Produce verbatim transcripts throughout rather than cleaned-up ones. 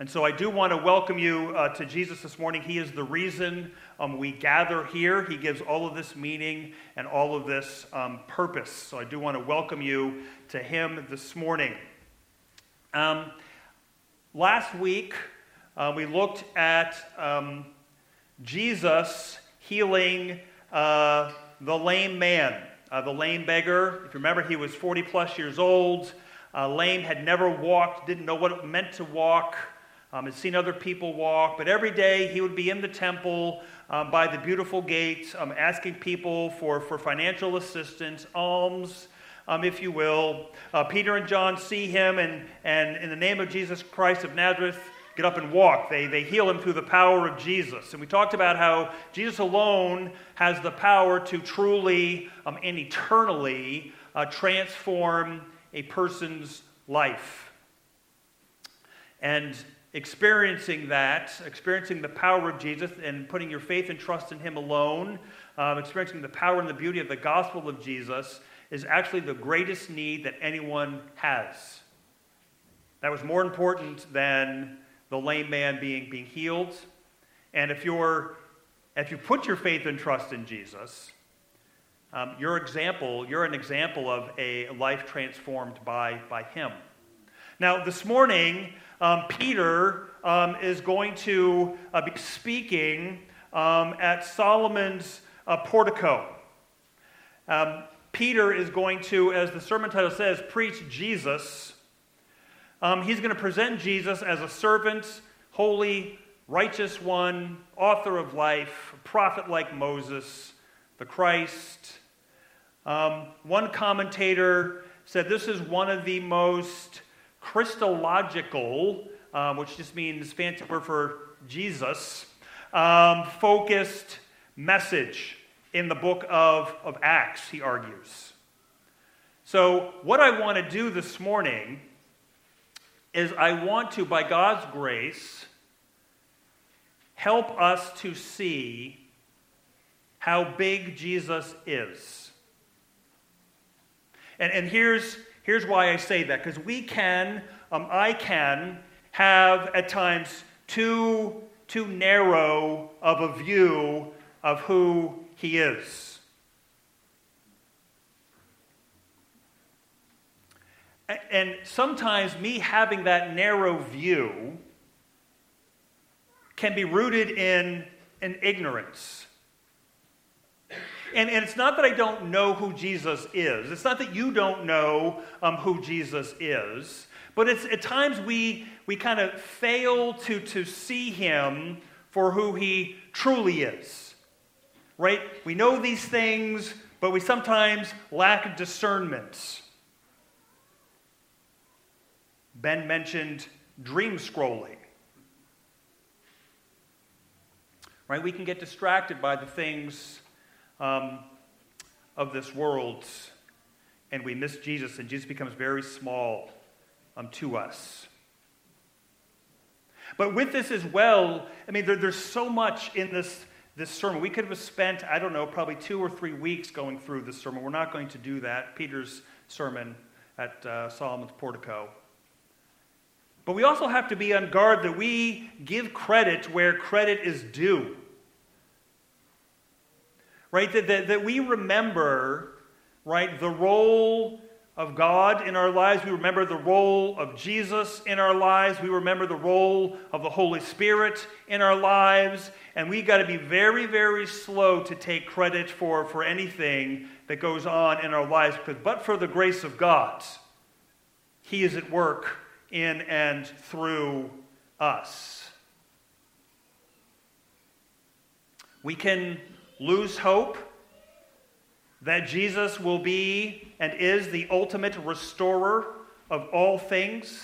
And so I do want to welcome you uh, to Jesus this morning. He is the reason um, we gather here. He gives all of this meaning and all of this um, purpose. So I do want to welcome you to him this morning. Um, last week, uh, we looked at um, Jesus healing uh, the lame man, uh, the lame beggar. If you remember, he was forty plus years old. Uh, lame, had never walked, didn't know what it meant to walk, um, had seen other people walk, but every day he would be in the temple um, by the beautiful gate, um, asking people for, for financial assistance, alms, um, if you will. Uh, Peter and John see him, and, and in the name of Jesus Christ of Nazareth, get up and walk. They, they heal him through the power of Jesus. And we talked about how Jesus alone has the power to truly um, and eternally uh, transform a person's life. And experiencing that, experiencing the power of Jesus and putting your faith and trust in him alone, um, experiencing the power and the beauty of the gospel of Jesus is actually the greatest need that anyone has. That was more important than the lame man being, being healed. And if you're if you put your faith and trust in Jesus, Um, your example, you're an example of a life transformed by, by him. Now, this morning, um, Peter um, is going to uh, be speaking um, at Solomon's uh, portico. Um, Peter is going to, as the sermon title says, preach Jesus. Um, he's going to present Jesus as a servant, holy, righteous one, author of life, a prophet like Moses, the Christ. Um, one commentator said this is one of the most Christological, um, which just means fancy word for Jesus, um, focused message in the book of, of Acts, he argues. So what I want to do this morning is I want to, by God's grace, help us to see how big Jesus is. And, and here's, here's why I say that, because we can, um, I can, have at times too, too narrow of a view of who he is. And sometimes me having that narrow view can be rooted in, in ignorance. And, and it's not that I don't know who Jesus is. It's not that you don't know um, who Jesus is. But it's at times we, we kind of fail to, to see him for who he truly is. Right? We know these things, but we sometimes lack discernment. Ben mentioned dream scrolling. Right? We can get distracted by the things Um, of this world, and we miss Jesus, and Jesus becomes very small um, to us. But with this as well, I mean, there, there's so much in this, this sermon. We could have spent, I don't know, probably two or three weeks going through this sermon. We're not going to do that, Peter's sermon at uh, Solomon's portico. But we also have to be on guard that we give credit where credit is due. Right, that, that, that we remember, right, the role of God in our lives. We remember the role of Jesus in our lives. We remember the role of the Holy Spirit in our lives. And we've got to be very, very slow to take credit for, for anything that goes on in our lives. But for the grace of God, he is at work in and through us. We can lose hope that Jesus will be and is the ultimate restorer of all things.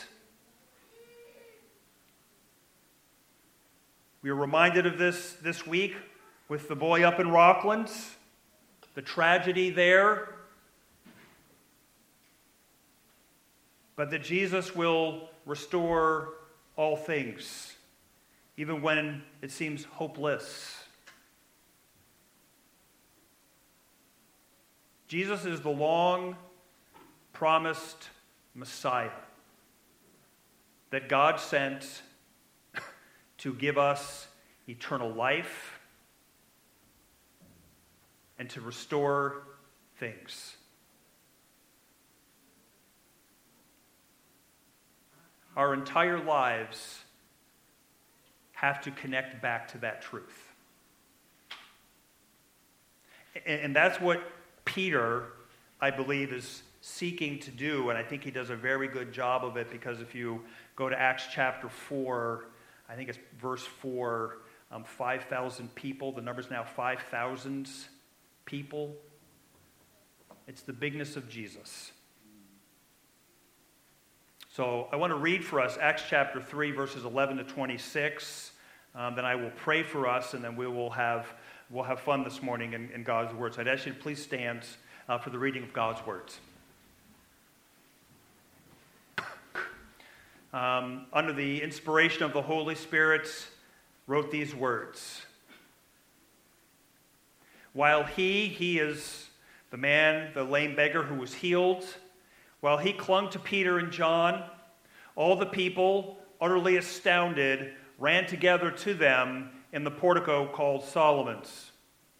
We are reminded of this this week with the boy up in Rockland, the tragedy there. But that Jesus will restore all things, even when it seems hopeless. Jesus is the long-promised Messiah that God sent to give us eternal life and to restore things. Our entire lives have to connect back to that truth. And that's what Peter, I believe, is seeking to do, and I think he does a very good job of it, because if you go to Acts chapter four, I think it's verse four, um, five thousand people, the number's now five thousand people. It's the bigness of Jesus. So I want to read for us Acts chapter three, verses eleven to twenty-six. Um, then I will pray for us, and then we will have we'll have fun this morning in, in God's words. So I'd ask you to please stand uh, for the reading of God's words. Um, under the inspiration of the Holy Spirit, wrote these words. While he, he is the man, the lame beggar who was healed, while he clung to Peter and John, all the people, utterly astounded, ran together to them in the portico called Solomon's.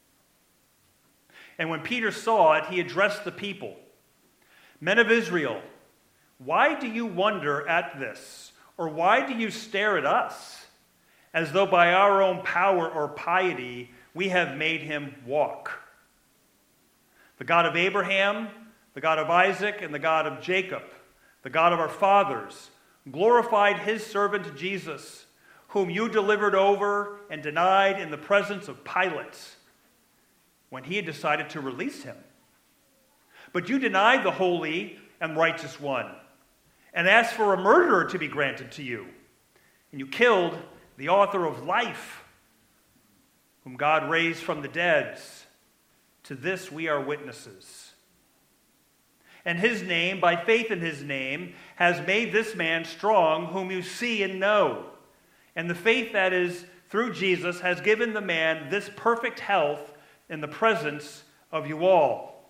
And when Peter saw it, he addressed the people. Men of Israel, why do you wonder at this? Or why do you stare at us, as though by our own power or piety we have made him walk? The God of Abraham, the God of Isaac, and the God of Jacob, the God of our fathers, glorified his servant Jesus, whom you delivered over and denied in the presence of Pilate, when he had decided to release him. But you denied the holy and righteous one, and asked for a murderer to be granted to you. And you killed the author of life, whom God raised from the dead. To this we are witnesses. And his name, by faith in his name, has made this man strong, whom you see and know. And the faith that is through Jesus has given the man this perfect health in the presence of you all.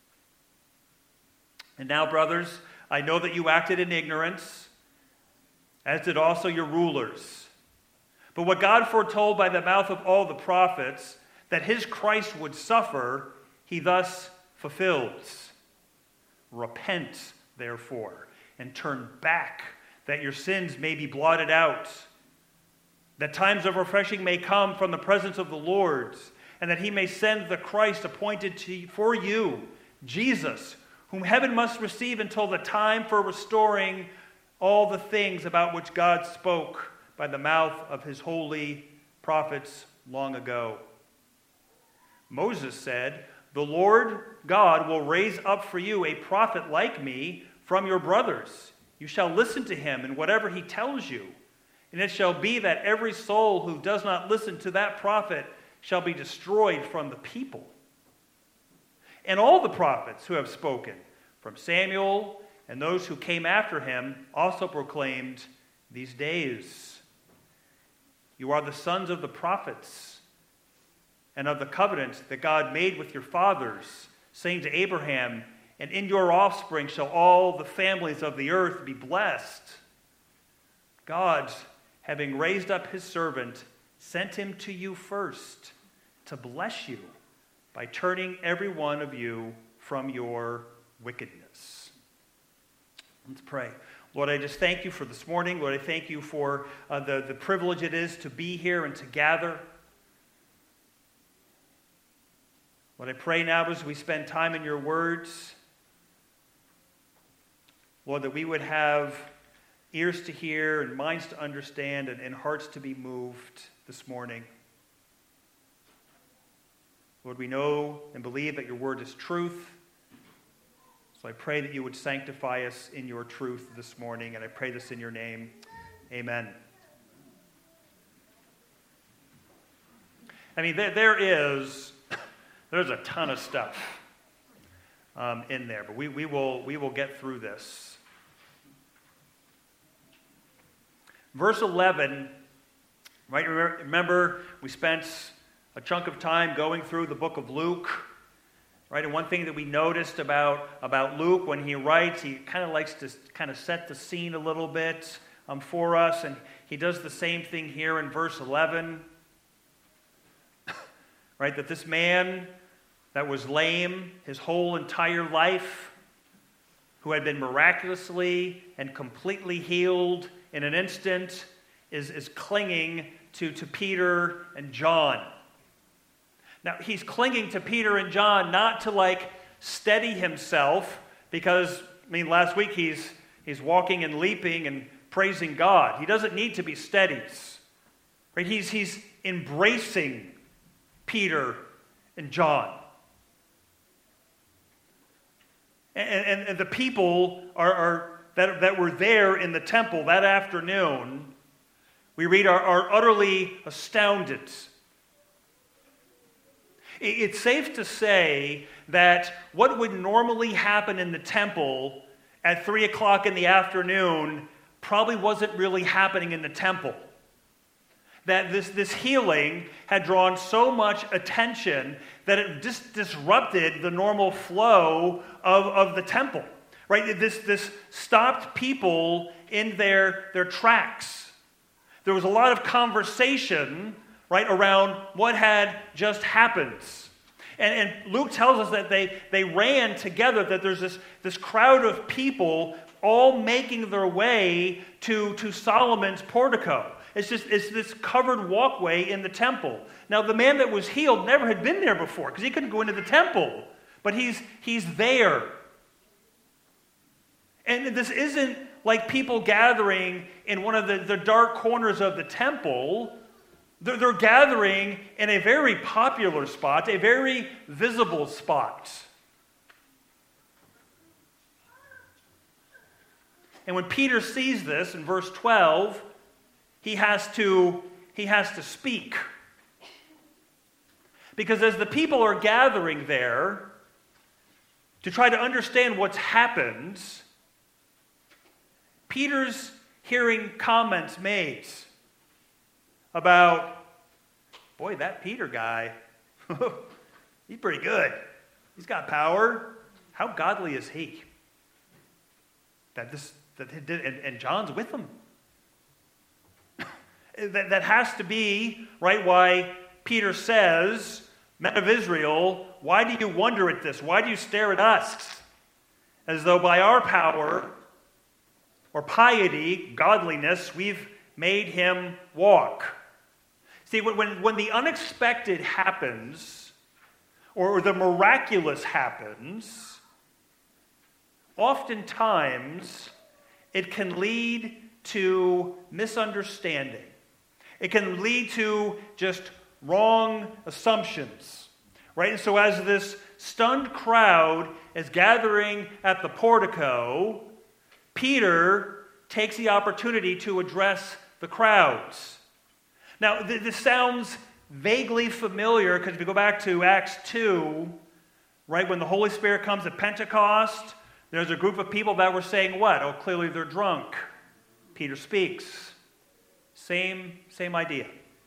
And now, brothers, I know that you acted in ignorance, as did also your rulers. But what God foretold by the mouth of all the prophets, that his Christ would suffer, he thus fulfills. Repent, therefore, and turn back, that your sins may be blotted out, that times of refreshing may come from the presence of the Lord, and that he may send the Christ appointed to, for you, Jesus, whom heaven must receive until the time for restoring all the things about which God spoke by the mouth of his holy prophets long ago. Moses said, "The Lord God will raise up for you a prophet like me from your brothers. You shall listen to him in whatever he tells you. And it shall be that every soul who does not listen to that prophet shall be destroyed from the people." And all the prophets who have spoken, from Samuel and those who came after him, also proclaimed these days. You are the sons of the prophets and of the covenant that God made with your fathers, saying to Abraham, "And in your offspring shall all the families of the earth be blessed." God, having raised up his servant, sent him to you first to bless you by turning every one of you from your wickedness. Let's pray. Lord, I just thank you for this morning. Lord, I thank you for uh, the, the privilege it is to be here and to gather. Lord, I pray now as we spend time in your words, Lord, that we would have ears to hear and minds to understand and, and hearts to be moved this morning. Lord, we know and believe that your word is truth. So I pray that you would sanctify us in your truth this morning, and I pray this in your name. Amen. I mean, there, there is, there's a ton of stuff um, in there, but we, we will we will get through this. Verse eleven, right? Remember, we spent a chunk of time going through the book of Luke, right? And one thing that we noticed about, about Luke when he writes, he kind of likes to kind of set the scene a little bit um, for us. And he does the same thing here in verse eleven. Right, that this man that was lame his whole entire life, who had been miraculously and completely healed in an instant, is, is clinging to, to Peter and John. Now, he's clinging to Peter and John not to, like, steady himself, because, I mean, last week he's, he's walking and leaping and praising God. He doesn't need to be steadied. Right? He's, he's embracing Peter and John. And, and, and the people are, are that, that were there in the temple that afternoon, we read, are, are utterly astounded. It's safe to say that what would normally happen in the temple at three o'clock in the afternoon probably wasn't really happening in the temple. That this, this healing had drawn so much attention that it just disrupted the normal flow of, of the temple. Right? This, this stopped people in their, their tracks. There was a lot of conversation, right, around what had just happened. And, and Luke tells us that they, they ran together, that there's this, this crowd of people all making their way to, to Solomon's portico. It's just it's this covered walkway in the temple. Now, the man that was healed never had been there before because he couldn't go into the temple. But he's, he's there. And this isn't like people gathering in one of the, the dark corners of the temple. They're, they're gathering in a very popular spot, a very visible spot. And when Peter sees this in verse twelve, he has to, he has to speak. Because as the people are gathering there to try to understand what's happened, Peter's hearing comments made about, boy, that Peter guy, he's pretty good. He's got power. How godly is he? That this, that he did, and, and John's with him. that, that has to be, right, why Peter says, men of Israel, why do you wonder at this? Why do you stare at us? As though by our power or piety, godliness, we've made him walk. See, when, when the unexpected happens, or the miraculous happens, oftentimes it can lead to misunderstanding. It can lead to just wrong assumptions, right? And so as this stunned crowd is gathering at the portico, Peter takes the opportunity to address the crowds. Now, th- this sounds vaguely familiar because if you go back to Acts two, right, when the Holy Spirit comes at Pentecost, there's a group of people that were saying what? Oh, clearly they're drunk. Peter speaks. Same, same idea.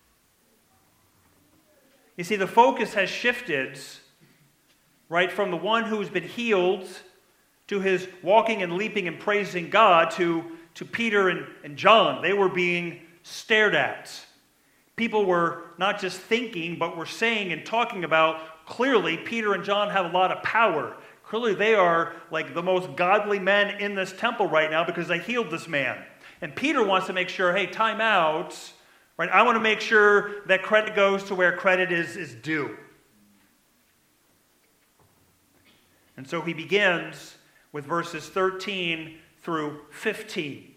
You see, the focus has shifted, right, from the one who's been healed to his walking and leaping and praising God to, to Peter and, and John. They were being stared at. People were not just thinking, but were saying and talking about, clearly, Peter and John have a lot of power. Clearly, they are like the most godly men in this temple right now because they healed this man. And Peter wants to make sure, hey, time out. Right? I want to make sure that credit goes to where credit is, is due. And so he begins with verses thirteen through fifteen.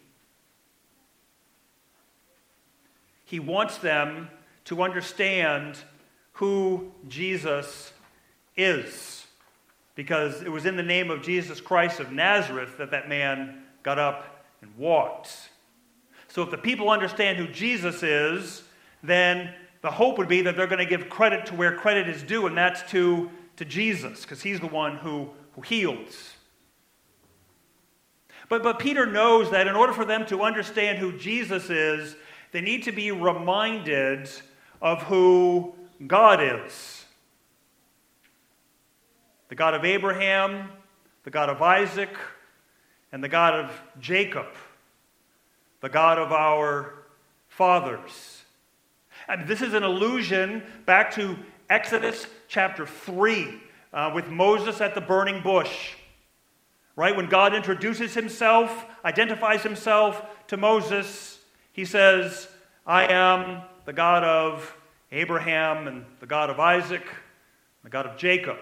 He wants them to understand who Jesus is. Because it was in the name of Jesus Christ of Nazareth that that man got up and walked. So if the people understand who Jesus is, then the hope would be that they're going to give credit to where credit is due, and that's to, to Jesus, because he's the one who, who heals. But, but Peter knows that in order for them to understand who Jesus is, they need to be reminded of who God is. The God of Abraham, the God of Isaac, and the God of Jacob. The God of our fathers. And this is an allusion back to Exodus chapter three uh, with Moses at the burning bush. Right? When God introduces himself, identifies himself to Moses, he says, I am the God of Abraham and the God of Isaac, the God of Jacob.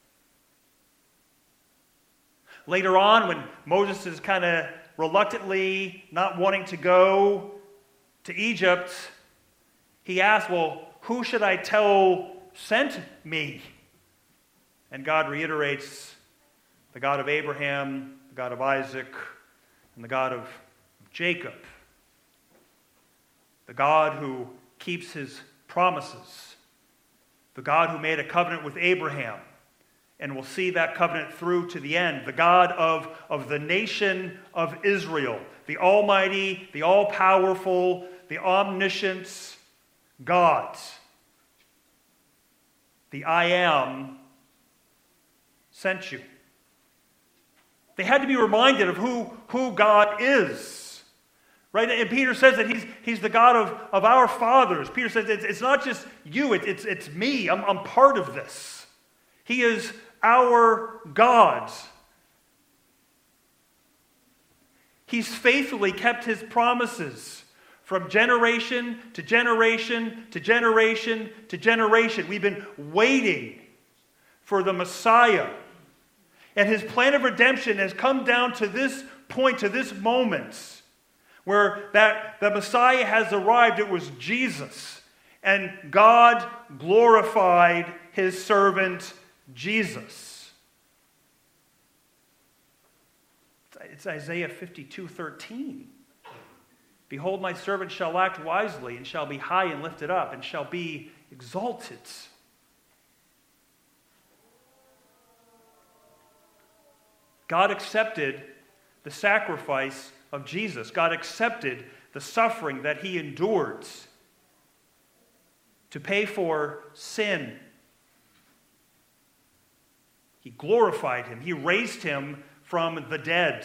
Later on, when Moses is kind of reluctantly not wanting to go to Egypt, he asks, well, who should I tell sent me? And God reiterates, the God of Abraham, the God of Isaac, and the God of Jacob. The God who keeps his promises. The God who made a covenant with Abraham and will see that covenant through to the end. The God of, of the nation of Israel. The almighty, the all-powerful, the omniscient God. The I am sent you. They had to be reminded of who, who God is. Right? And Peter says that he's, he's the God of, of our fathers. Peter says it's, it's not just you, it, it's, it's me. I'm, I'm part of this. He is our God. He's faithfully kept his promises from generation to generation to generation to generation. We've been waiting for the Messiah. And his plan of redemption has come down to this point, to this moment, where that the Messiah has arrived. It was Jesus. And God glorified his servant Jesus. It's Isaiah fifty-two thirteen. Behold, my servant shall act wisely, and shall be high and lifted up, and shall be exalted. God accepted the sacrifice of Jesus. God accepted the suffering that he endured to pay for sin. He glorified him. He raised him from the dead.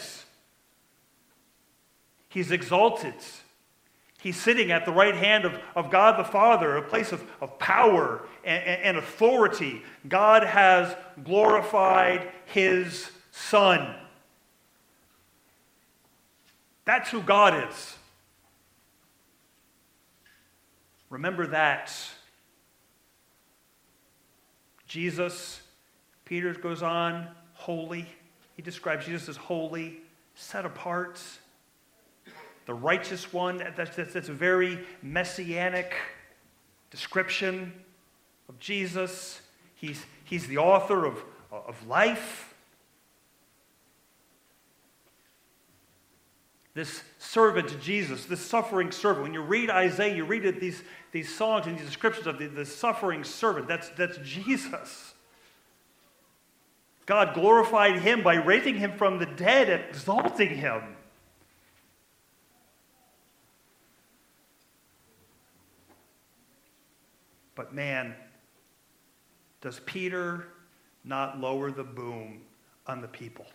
He's exalted. He's sitting at the right hand of, of God the Father, a place of, of power and, and authority. God has glorified his Son. That's who God is. Remember that. Jesus, Peter goes on, holy. He describes Jesus as holy, set apart, the righteous one. That's, that's, that's a very messianic description of Jesus. He's, he's the author of, of life. This servant to Jesus, this suffering servant. When you read Isaiah, you read it, these, these songs and these descriptions of the, the suffering servant. That's, that's Jesus. God glorified him by raising him from the dead and exalting him. But man, does Peter not lower the boom on the people?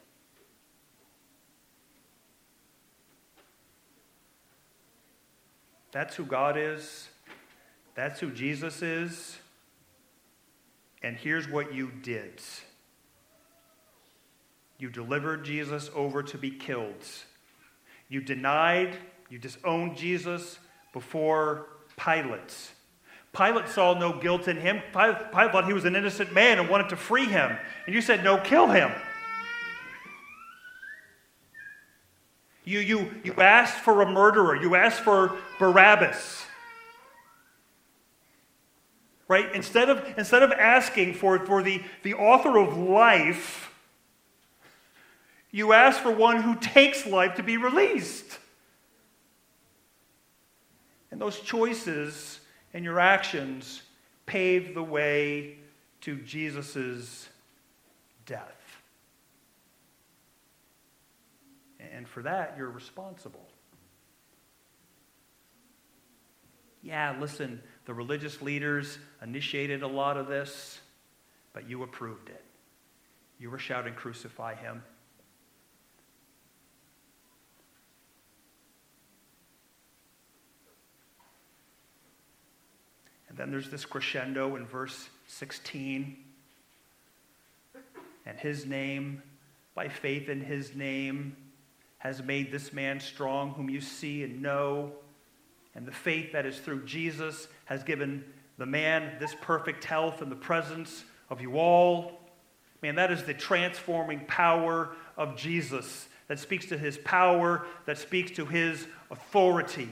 That's who God is. That's who Jesus is. And here's what you did. You delivered Jesus over to be killed. You denied, you disowned Jesus before Pilate. Pilate saw no guilt in him. Pilate, Pilate thought he was an innocent man and wanted to free him. And you said, no, kill him. You, you, you asked for a murderer. You asked for Barabbas. Right? Instead of, instead of asking for, for the, the author of life, you ask for one who takes life to be released. And those choices and your actions paved the way to Jesus' death. And for that, you're responsible. Yeah, listen, the religious leaders initiated a lot of this, but you approved it. You were shouting, crucify him. And then there's this crescendo in verse sixteen. And his name, by faith in his name, has made this man strong, whom you see and know. And the faith that is through Jesus has given the man this perfect health in the presence of you all. Man, that is the transforming power of Jesus that speaks to his power, that speaks to his authority.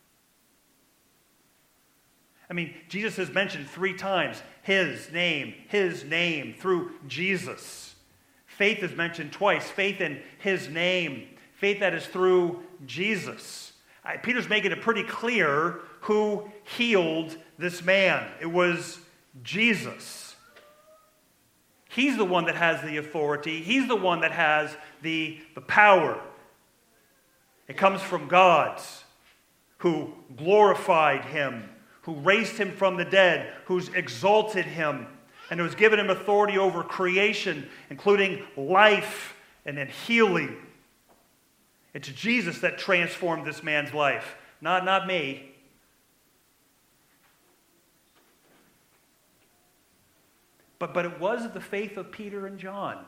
I mean, Jesus is mentioned three times. His name, his name, through Jesus. Faith is mentioned twice. Faith in his name. Faith that is through Jesus. Uh, Peter's making it pretty clear who healed this man. It was Jesus. He's the one that has the authority. He's the one that has the, the power. It comes from God, who glorified him, who raised him from the dead, who's exalted him, and who's given him authority over creation, including life and then healing. It's Jesus that transformed this man's life, not, not me. But, but it was the faith of Peter and John.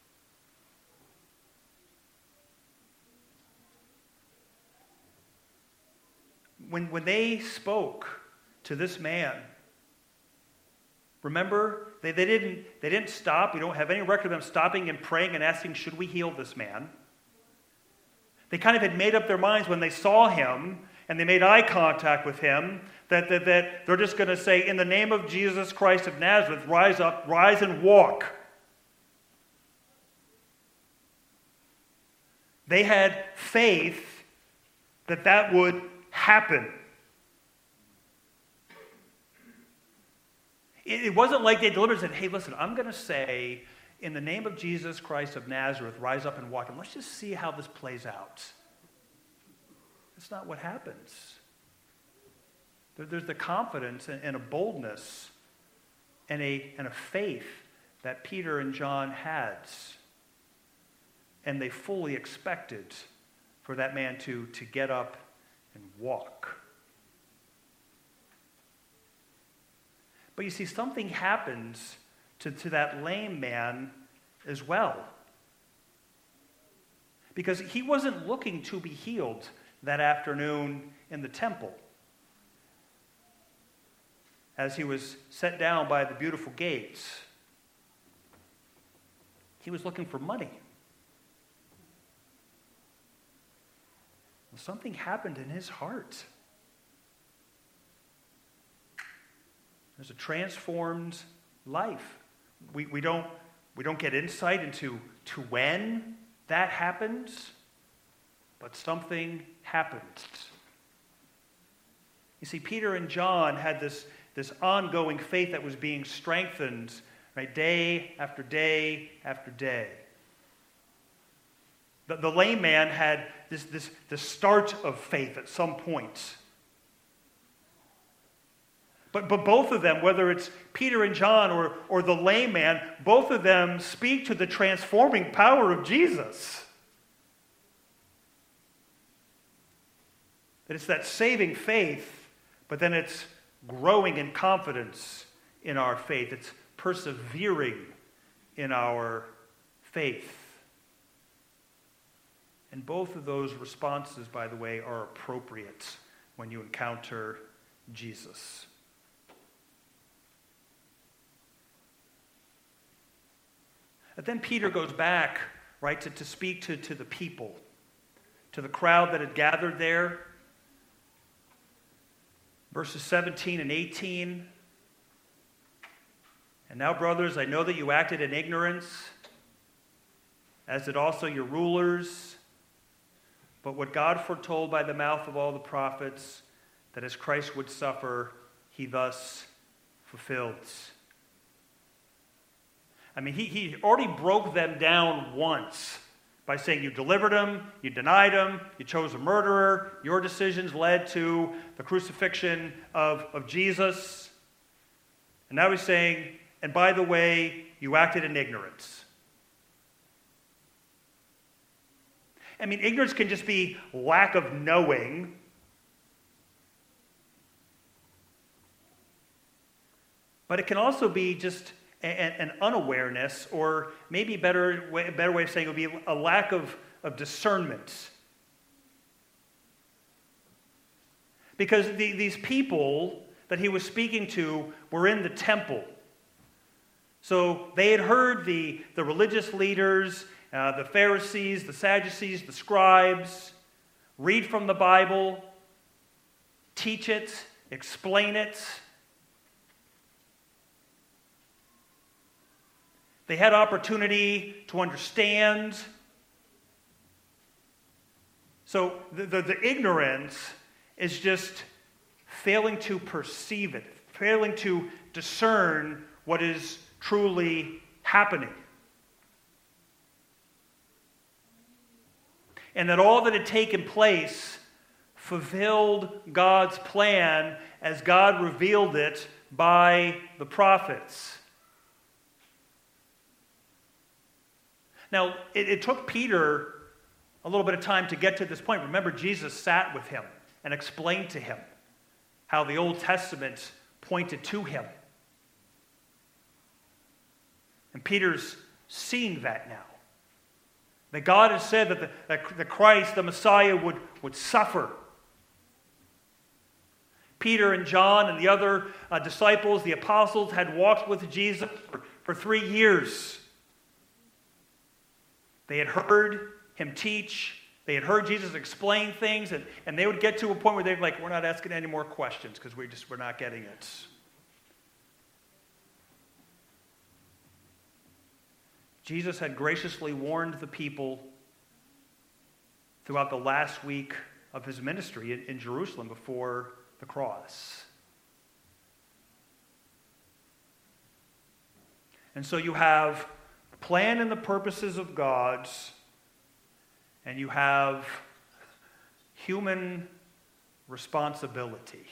When, when they spoke to this man, remember, they, they, didn't, they didn't stop. We don't have any record of them stopping and praying and asking, should we heal this man? They kind of had made up their minds when they saw him and they made eye contact with him that, that, that they're just going to say, in the name of Jesus Christ of Nazareth, rise up, rise and walk. They had faith that that would happen. It, it wasn't like they deliberately said, hey, listen, I'm going to say, in the name of Jesus Christ of Nazareth, rise up and walk. And let's just see how this plays out. That's not what happens. There, there's the confidence and, and a boldness and a, and a faith that Peter and John had. And they fully expected for that man to, to get up and walk. But you see, something happens To, to that lame man as well. Because he wasn't looking to be healed that afternoon in the temple as he was set down by the beautiful gates. He was looking for money. Well, something happened in his heart. There's a transformed life. We, we, don't, we don't get insight into to when that happens, but something happened. You see, Peter and John had this, this ongoing faith that was being strengthened, right, day after day after day. The, the lame man had this, this, this start of faith at some point. But, but both of them, whether it's Peter and John or, or the lame man, both of them speak to the transforming power of Jesus. That it's that saving faith, but then it's growing in confidence in our faith. It's persevering in our faith. And both of those responses, by the way, are appropriate when you encounter Jesus. But then Peter goes back, right, to, to speak to, to the people, to the crowd that had gathered there. Verses seventeen and eighteen. And now, brothers, I know that you acted in ignorance, as did also your rulers. But what God foretold by the mouth of all the prophets, that as Christ would suffer, he thus fulfilled. I mean, he, he already broke them down once by saying you delivered him, you denied him, you chose a murderer, your decisions led to the crucifixion of, of Jesus. And now he's saying, and by the way, you acted in ignorance. I mean, ignorance can just be lack of knowing. But it can also be just an, an unawareness, or maybe better way, a better way of saying it would be a lack of, of discernment. Because the, these people that he was speaking to were in the temple. So they had heard the, the religious leaders, uh, the Pharisees, the Sadducees, the scribes, read from the Bible, teach it, explain it. They had opportunity to understand. So the, the, the ignorance is just failing to perceive it, failing to discern what is truly happening. And that all that had taken place fulfilled God's plan as God revealed it by the prophets. Now, it, it took Peter a little bit of time to get to this point. Remember, Jesus sat with him and explained to him how the Old Testament pointed to him. And Peter's seeing that now. That God has said that the, that the Christ, the Messiah, would, would suffer. Peter and John and the other uh, disciples, the apostles, had walked with Jesus for, for three years. They had heard him teach. They had heard Jesus explain things, and, and they would get to a point where they'd be like, we're not asking any more questions because we just we're not getting it. Jesus had graciously warned the people throughout the last week of his ministry in, in Jerusalem before the cross. And so you have the plan and the purposes of God, and you have human responsibility.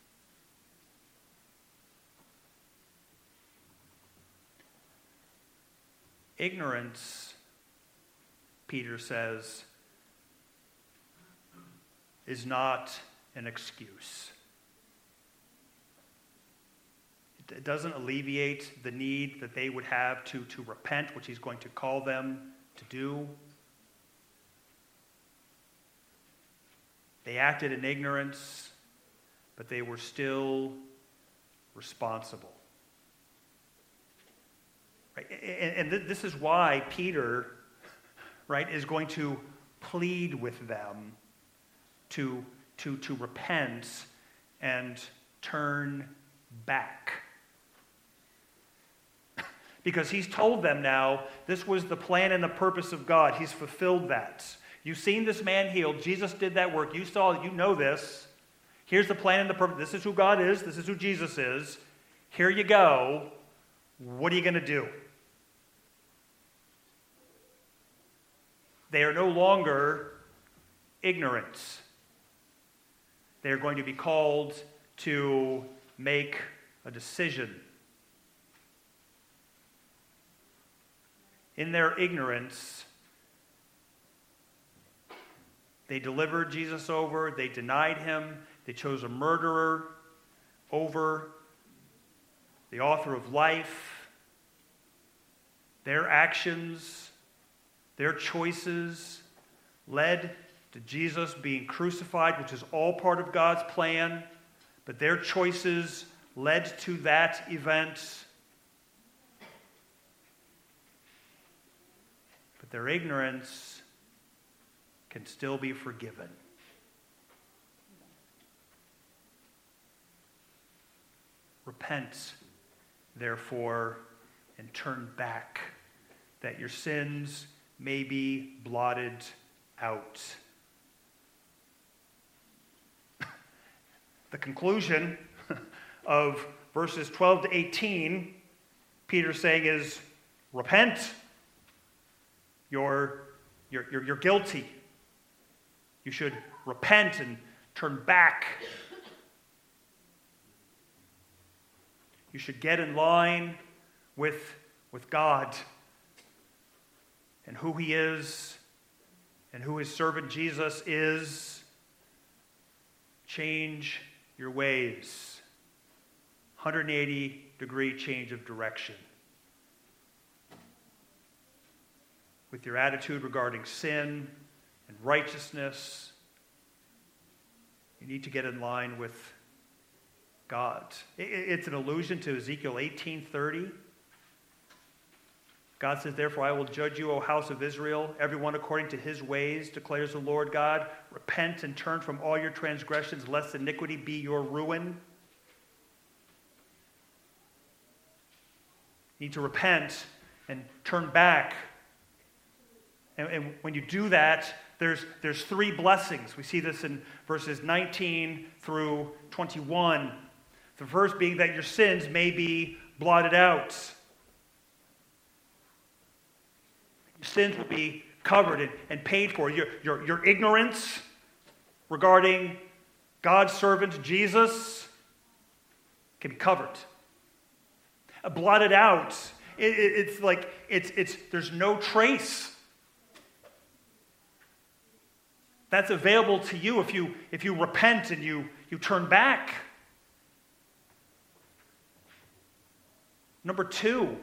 Ignorance, Peter says, is not an excuse. It doesn't alleviate the need that they would have to, to repent, which he's going to call them to do. They acted in ignorance, but they were still responsible. Right? And, and this is why Peter, right, is going to plead with them to, to, to repent and turn back. Because he's told them now, this was the plan and the purpose of God. He's fulfilled that. You've seen this man healed. Jesus did that work. You saw it. You know this. Here's the plan and the purpose. This is who God is. This is who Jesus is. Here you go. What are you going to do? They are no longer ignorant. They are going to be called to make a decision. In their ignorance, they delivered Jesus over, they denied him, they chose a murderer over the author of life. Their actions, their choices led to Jesus being crucified, which is all part of God's plan, but their choices led to that event. But their ignorance can still be forgiven. Repent, therefore, and turn back, that your sins may be blotted out. The conclusion of verses twelve to eighteen, Peter's saying is, repent. You're, you're, you're, you're guilty. You should repent and turn back. You should get in line with, with God and who he is and who his servant Jesus is. Change your ways. hundred eighty degree change of direction. With your attitude regarding sin and righteousness, you need to get in line with God. It's an allusion to Ezekiel eighteen thirty. God says, therefore, I will judge you, O house of Israel, everyone according to his ways, declares the Lord God. Repent and turn from all your transgressions, lest iniquity be your ruin. You need to repent and turn back. And, and when you do that, there's, there's three blessings. We see this in verses nineteen through twenty-one. The first being that your sins may be blotted out. Your sins will be covered and, and paid for. Your, your, your ignorance regarding God's servant Jesus can be covered. Uh, blotted out. It, it, it's like it's it's there's no trace. That's available to you if you if you repent and you, you turn back. Number two,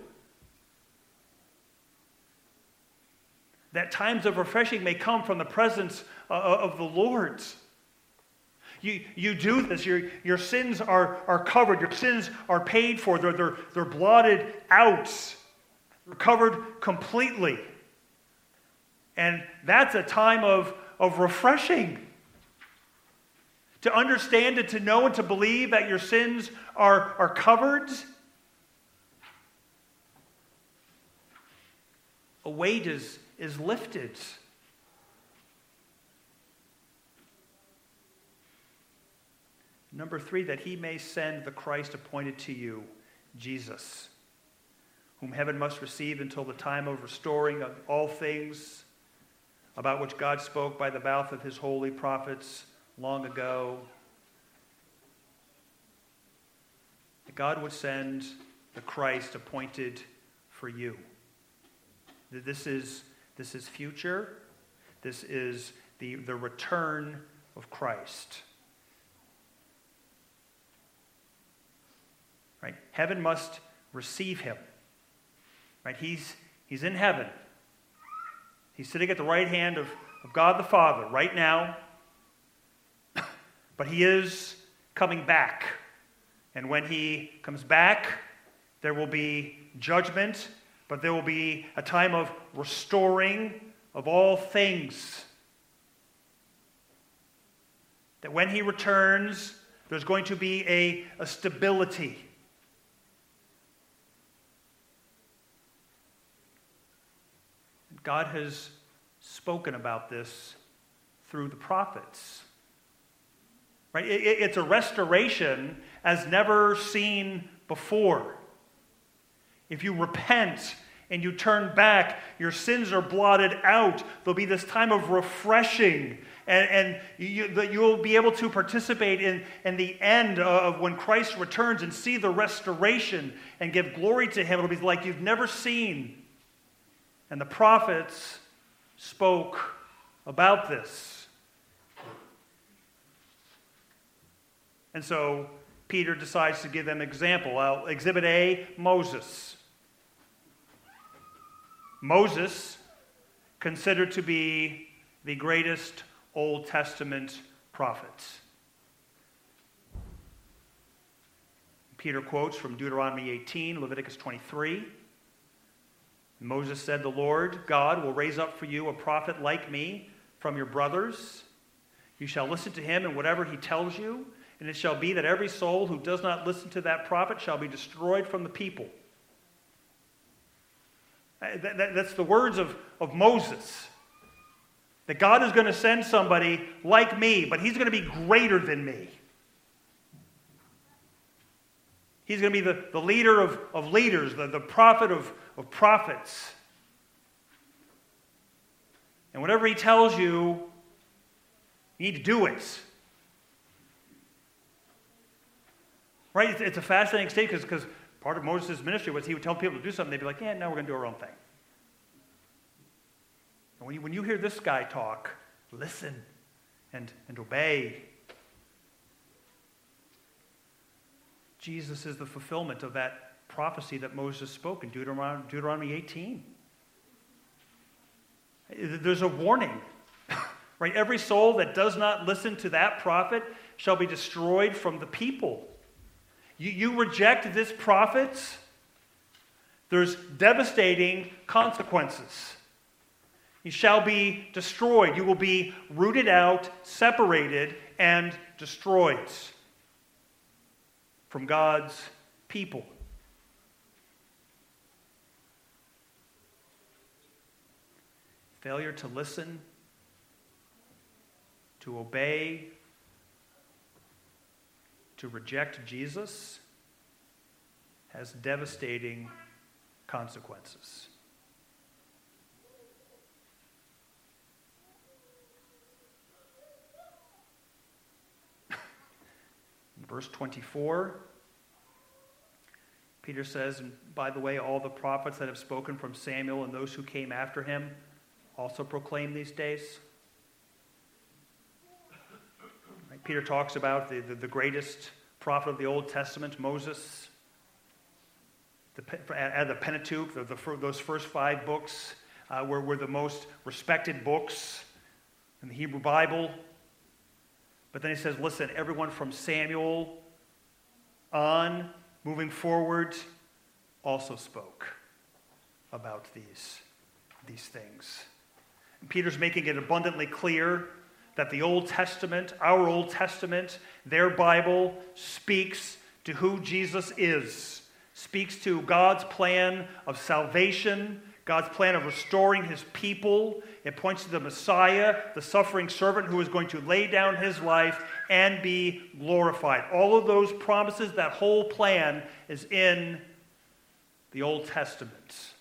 that times of refreshing may come from the presence uh, of the Lord. You, you do this, your, your sins are, are covered, your sins are paid for, they're, they're, they're blotted out, they're covered completely. And that's a time of, of refreshing. To understand and to know and to believe that your sins are, are covered. A weight is, is lifted. Number three, that he may send the Christ appointed to you, Jesus, whom heaven must receive until the time of restoring of all things, about which God spoke by the mouth of his holy prophets long ago. That God would send the Christ appointed for you. This is, this is future. This is the, the return of Christ. Right? Heaven must receive him. Right? He's, he's in heaven. He's sitting at the right hand of, of God the Father right now. But he is coming back. And when he comes back, there will be judgment, but there will be a time of restoring of all things. That when he returns, there's going to be a, a stability. God has spoken about this through the prophets. Right? It, it, it's a restoration as never seen before. If you repent and you turn back, your sins are blotted out. There'll be this time of refreshing, and, and you, that you'll be able to participate in, in the end of when Christ returns and see the restoration and give glory to him. It'll be like you've never seen. And the prophets spoke about this. And so Peter decides to give them an example. Uh, exhibit A, Moses. Moses, considered to be the greatest Old Testament prophet. Peter quotes from Deuteronomy eighteen, Leviticus twenty-three. Moses said, the Lord God will raise up for you a prophet like me from your brothers. You shall listen to him in whatever he tells you, and it shall be that every soul who does not listen to that prophet shall be destroyed from the people. That, that, that's the words of, of Moses. That God is going to send somebody like me, but he's going to be greater than me. He's going to be the, the leader of, of leaders, the, the prophet of, of prophets. And whatever he tells you, you need to do it. Right? It's, it's a fascinating state because part of Moses' ministry was he would tell people to do something, they'd be like, yeah, now we're going to do our own thing. And when you, when you hear this guy talk, listen and, and obey. Jesus is the fulfillment of that prophecy that Moses spoke in Deuteronomy, Deuteronomy eighteen. There's a warning, right? Every soul that does not listen to that prophet shall be destroyed from the people. You, you reject this prophet, there's devastating consequences. You shall be destroyed. You will be rooted out, separated, and destroyed from God's people. Failure to listen, to obey, to reject Jesus has devastating consequences. In verse twenty-four, Peter says, and by the way, all the prophets that have spoken from Samuel and those who came after him also proclaim these days. Right? Peter talks about the, the, the greatest prophet of the Old Testament, Moses. The, at the Pentateuch, the, the, those first five books uh, were, were the most respected books in the Hebrew Bible. But then he says, listen, everyone from Samuel on, moving forward, also spoke about these, these things. And Peter's making it abundantly clear that the Old Testament, our Old Testament, their Bible, speaks to who Jesus is, speaks to God's plan of salvation, God's plan of restoring his people. It points to the Messiah, the suffering servant who is going to lay down his life and be glorified. All of those promises, that whole plan is in the Old Testament.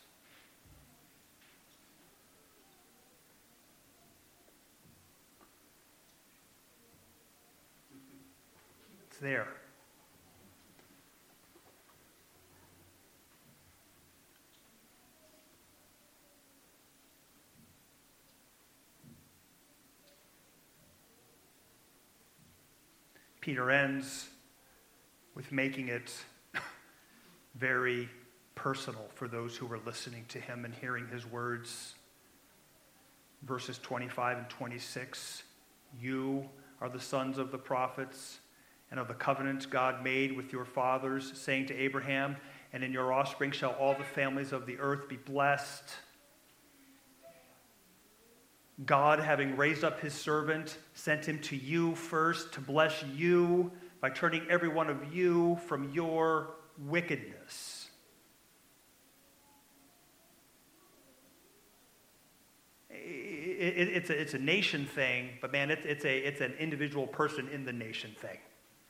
It's there. Peter ends with making it very personal for those who were listening to him and hearing his words. Verses twenty-five and twenty-six, you are the sons of the prophets and of the covenant God made with your fathers, saying to Abraham, and in your offspring shall all the families of the earth be blessed. God, having raised up his servant, sent him to you first to bless you by turning every one of you from your wickedness. It, it, it's, a, it's a nation thing, but man, it, it's, a, it's an individual person in the nation thing.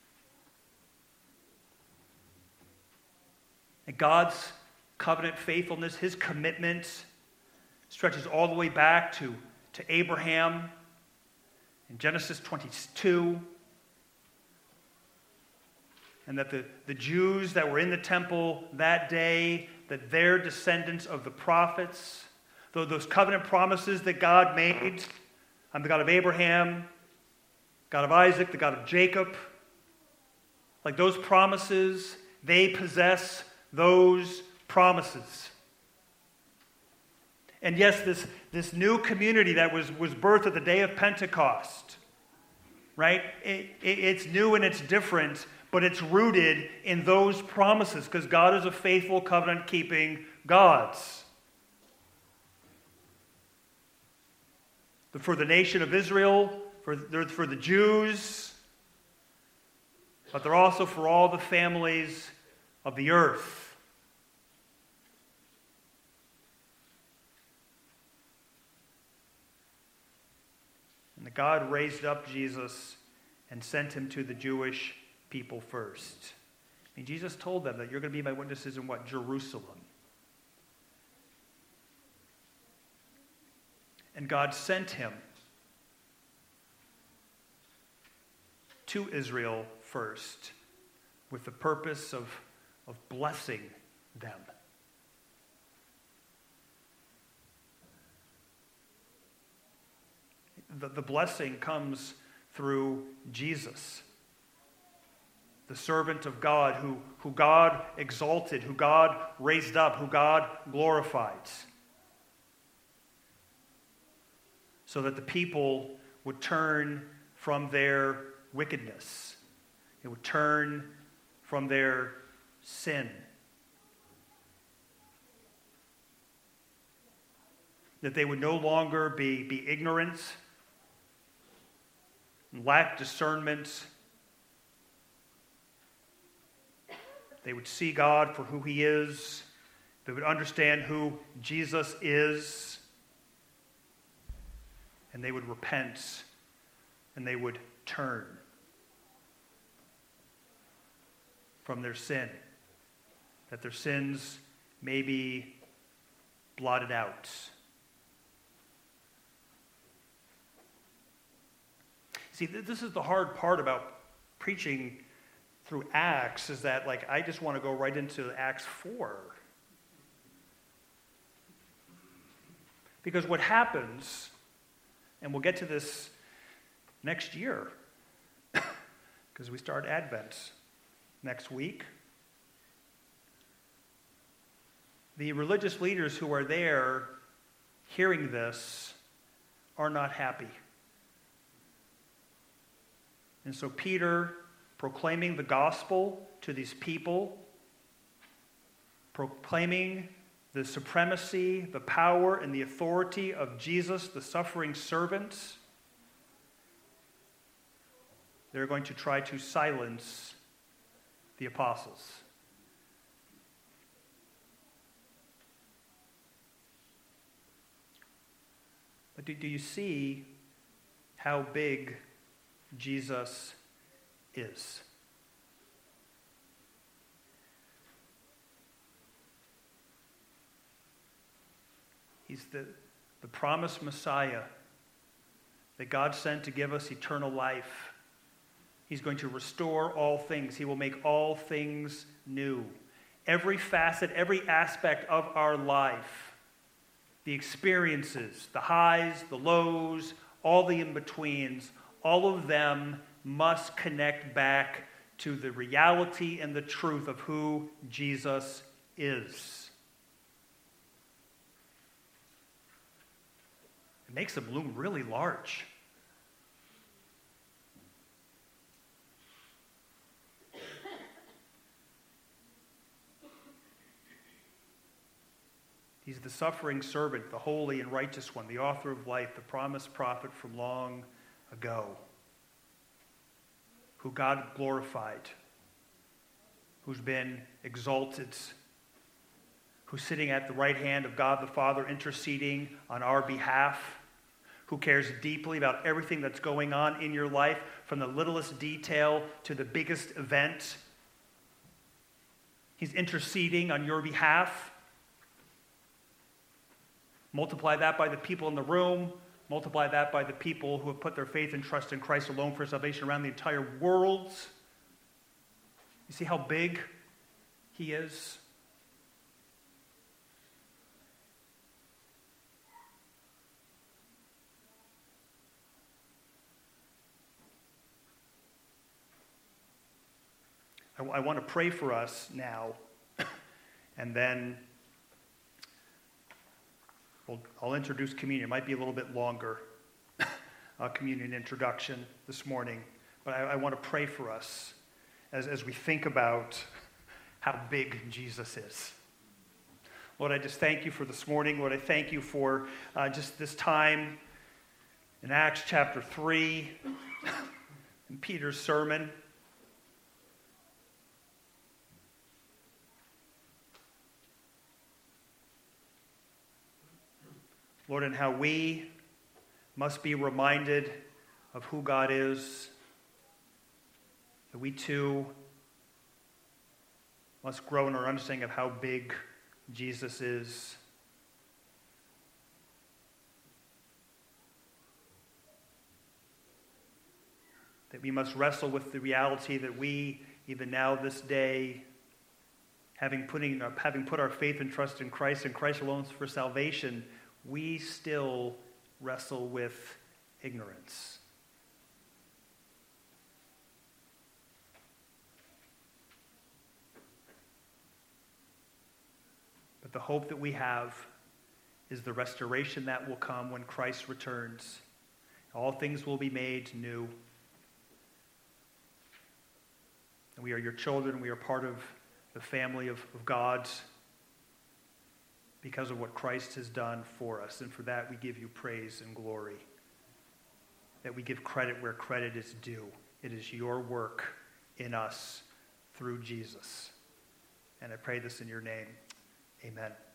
And God's covenant faithfulness, his commitment, stretches all the way back to to Abraham in Genesis twenty-two, and that the, the Jews that were in the temple that day, that their descendants of the prophets, though those covenant promises that God made, I'm the God of Abraham, God of Isaac, the God of Jacob, like those promises, they possess those promises. And yes, this, this new community that was, was birthed at the day of Pentecost, right? It, it, it's new and it's different, but it's rooted in those promises because God is a faithful, covenant-keeping God. For the nation of Israel, for, for the Jews, but they're also for all the families of the earth. And that God raised up Jesus and sent him to the Jewish people first. I mean, Jesus told them that you're going to be my witnesses in what? Jerusalem. And God sent him to Israel first with the purpose of, of blessing them. The, the blessing comes through Jesus. the servant of God, who, who God exalted, who God raised up, who God glorified, so that the people would turn from their wickedness. They would turn from their sin. That they would no longer be, be ignorant, lack discernment. They would see God for who he is. They would understand who Jesus is. And they would repent. And they would turn from their sin. That their sins may be blotted out. See, this is the hard part about preaching through Acts, is that, like, I just want to go right into Acts four. Because what happens, and we'll get to this next year, because we start Advent next week, the religious leaders who are there hearing this are not happy. And so Peter, proclaiming the gospel to these people, proclaiming the supremacy, the power, and the authority of Jesus, the suffering servant, they're going to try to silence the apostles. But do, do you see how big Jesus is? He's the, the promised Messiah that God sent to give us eternal life. He's going to restore all things. He will make all things new. Every facet, every aspect of our life, the experiences, the highs, the lows, all the in-betweens, all of them must connect back to the reality and the truth of who Jesus is. It makes them loom really large. He's the suffering servant, the holy and righteous one, the author of life, the promised prophet from long ago, who God glorified, who's been exalted, who's sitting at the right hand of God the Father interceding on our behalf, who cares deeply about everything that's going on in your life, from the littlest detail to the biggest event. He's interceding on your behalf. Multiply that by the people in the room. Multiply that by the people who have put their faith and trust in Christ alone for salvation around the entire world. You see how big he is? I, I want to pray for us now, and then we'll, I'll introduce communion. It might be a little bit longer, uh, communion introduction this morning, but I, I want to pray for us as, as we think about how big Jesus is. Lord, I just thank you for this morning. Lord, I thank you for uh, just this time in Acts chapter three, in Peter's sermon. Lord, and how we must be reminded of who God is, that we too must grow in our understanding of how big Jesus is. That we must wrestle with the reality that we, even now this day, having, putting, having put our faith and trust in Christ and Christ alone for salvation, we still wrestle with ignorance. the hope that we have is the restoration that will come when Christ returns. All things will be made new. And we are your children. We are part of the family of, of God because of what Christ has done for us. And for that, we give you praise and glory. That we give credit where credit is due. It is your work in us through Jesus. And I pray this in your name. Amen.